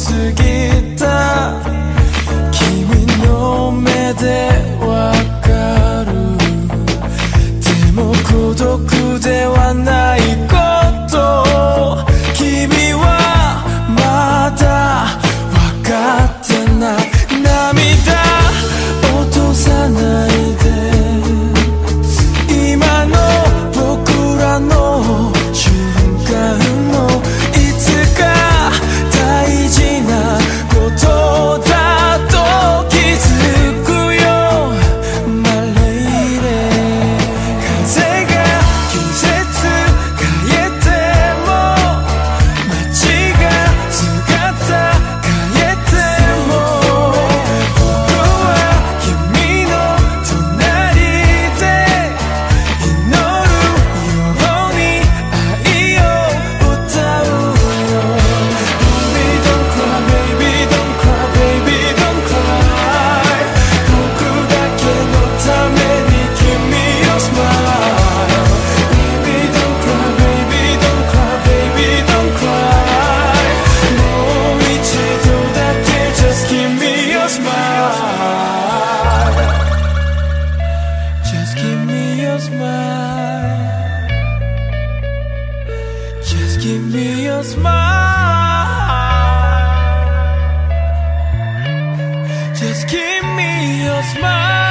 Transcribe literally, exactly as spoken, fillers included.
過ぎた君の目でわかるでも孤独ではないこと君はまだわかってない涙落とさないで今の僕らの瞬間もいつか大事なことだと気づくよマレイレ風が季節変えても街が姿変えても僕は君の隣で祈るように愛を歌うよ Baby don't cry baby don't cry baby don't cry 僕だけのために君を smile Baby don't cry baby don't cry baby don't cry もう一度だけ Just give me your smile Just give me your smile Just give me your smile Just give me your smile